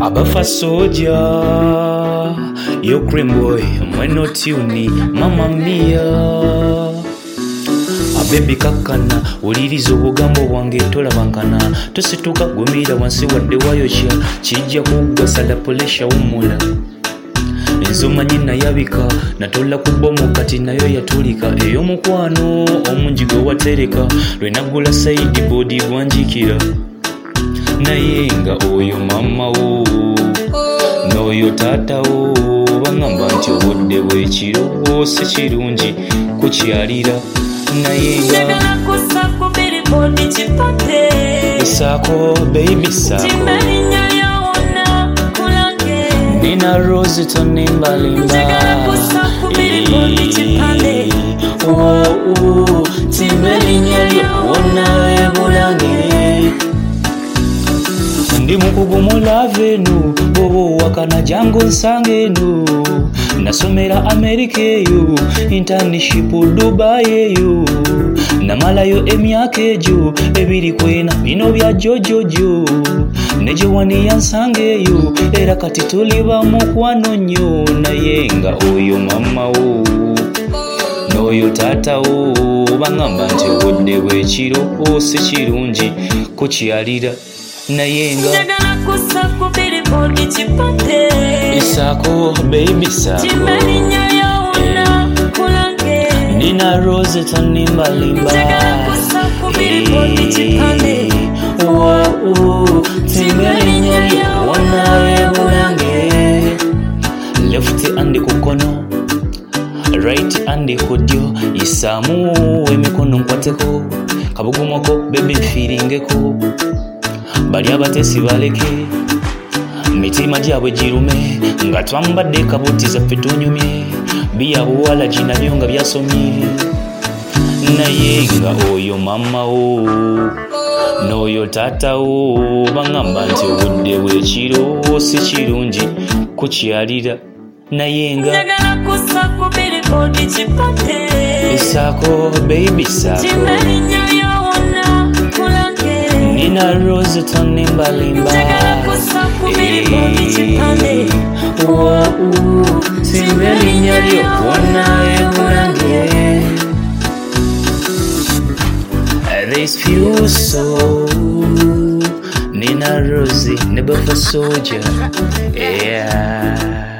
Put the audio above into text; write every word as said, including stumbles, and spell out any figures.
Abafa soja, yo cream boy, mweno tuni, mama mia. Abebi kakana, ulirizo ugambo wange tola bankana. Tosituka gumira wansi wadde wayosha, chijja kugwa sala polesha umula. Enzoma nyina yabika, natola kubomu kati nayo yatulika. Eyo mukwano, omunjigo watereka, lwenagula saidi bodi gwanjikira. Nayenga oyo mama wo, noyo tata wo, bangamba nti obudde bw'ekiro si kirungi kukyalira. Nayenga njagala kussa ku billboard kipate, isaako baby saako, timerinnya lyawonna kulange. nina rose tonimbalimba, njagala kussa ku billboard kipate, oh oh, timerinnya lyawonna ebulange. Ndi mukugumula venu, bobo wakana jango nsangenu. Nasomera Amerika eyo, internship Dubai eyo. Namalayo emyaka ejo, ebiri kwena bino bya jojojo. Nejo wani yansange eyo, era kati tuliba mukwano nnyo. Nayenga oyo mama wo, noyo tata wo, bangamba nti obudde bw'ekiro si kirungi kukyalira. Nayenga njagala kussa ku billboard kipate, isaako baby saako, timerinnya lyawonna kulange. nina rose tonimbalimba, njagala kussa ku billboard kipate, oh oh, timerinnya lyawonna ebulange. Left andi kukono, right andi kudyo, isaamu emikono nkwateko, kabugumako baby nfiringeko. Bali abatesi baleke, mitima gyabwe girume, nga twambadde kabuti zaffe tunyumye, bya buwala ginabyo nga byasomye. Nayenga oyo mama wo, noyo tata wo, bangamba nti obudde bw'ekiro si kirungi kukyalira. Nayenga njagala kussa ku billboard kipate, isaako baby saako, timerinnya lyawonna kulange. nina rose tonimbalimba, njagala kussa ku billboard kipate, oh oh, timerinnya lyawonna ebulange. This few so Nina Rosie, never for soldier, yeah.